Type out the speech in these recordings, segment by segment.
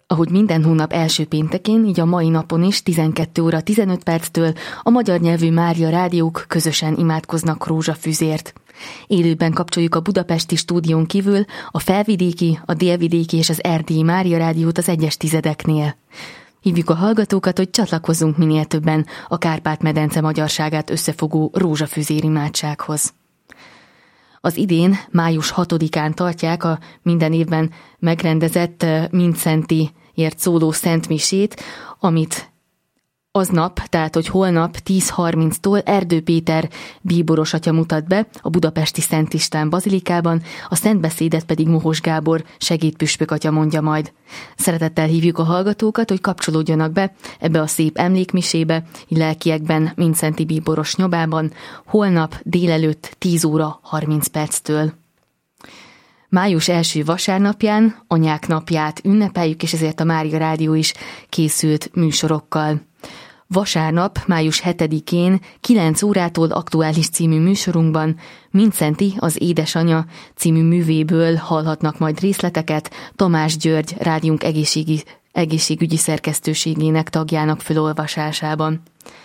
Ahogy minden hónap első péntekén, így a mai napon is 12 óra 15 perctől a magyar nyelvű Mária rádiók közösen imádkoznak rózsafüzért. Élőben kapcsoljuk a budapesti stúdión kívül a felvidéki, a délvidéki és az erdélyi Mária rádiót az egyes tizedeknél. Hívjuk a hallgatókat, hogy csatlakozzunk minél többen a Kárpát-medence magyarságát összefogó rózsafüzér imádsághoz. Az idén, május 6-án tartják a minden évben megrendezett Mindszentiért szóló szentmisét, amit aznap, tehát hogy holnap 10:30-tól Erdő Péter bíboros atya mutat be a budapesti Szent István bazilikában, a szentbeszédet pedig Mohos Gábor segédpüspök atya mondja majd. Szeretettel hívjuk a hallgatókat, hogy kapcsolódjanak be ebbe a szép emlékmisébe, lelkiekben Mindszenti bíboros nyomában, holnap délelőtt 10 óra 30 perctől. Május első vasárnapján, Anyák napját ünnepeljük, és ezért a Mária Rádió is készült műsorokkal. Vasárnap, május 7-én 9 órától aktuális című műsorunkban Mindszenti, az édesanya című művéből hallhatnak majd részleteket Tamás György rádiónk egészségügyi szerkesztőségének tagjának felolvasásában.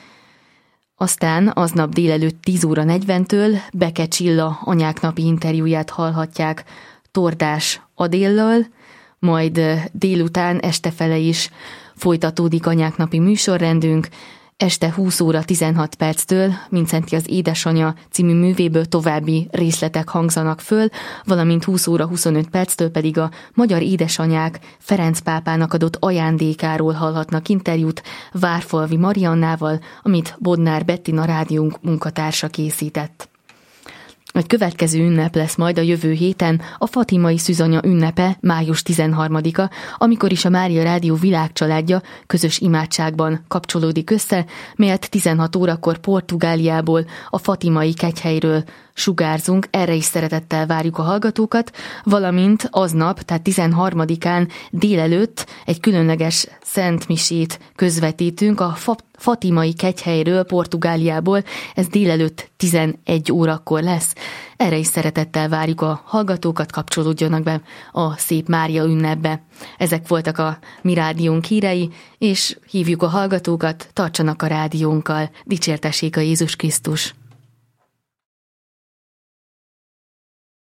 Aztán aznap délelőtt 10 óra 40-től Beke Csilla anyák napi interjúját hallhatják Tordás Adéllal, majd délután estefele is folytatódik anyák napi műsorrendünk, este 20 óra 16 perctől Mindszenti az édesanya című művéből további részletek hangzanak föl, valamint 20 óra 25 perctől pedig a magyar édesanyák Ferenc pápának adott ajándékáról hallhatnak interjút Várfalvi Mariannával, amit Bodnár Bettina rádiónk munkatársa készített. Egy következő ünnep lesz majd a jövő héten, a Fatimai Szűzanya ünnepe, május 13-a, amikor is a Mária Rádió világcsaládja közös imádságban kapcsolódik össze, melyet 16 órakor Portugáliából, a Fatimai kegyhelyről sugárzunk, erre is szeretettel várjuk a hallgatókat, valamint aznap, tehát 13-án délelőtt egy különleges szentmisét közvetítünk a Fatimai kegyhelyről, Portugáliából, ez délelőtt 11 órakor lesz. Erre is szeretettel várjuk a hallgatókat, kapcsolódjanak be a szép Mária ünnepbe. Ezek voltak a mi rádiónk hírei, és hívjuk a hallgatókat, tartsanak a rádiónkkal, dicsértessék a Jézus Krisztus!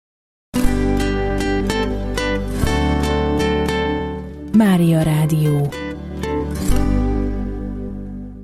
Mária Rádió.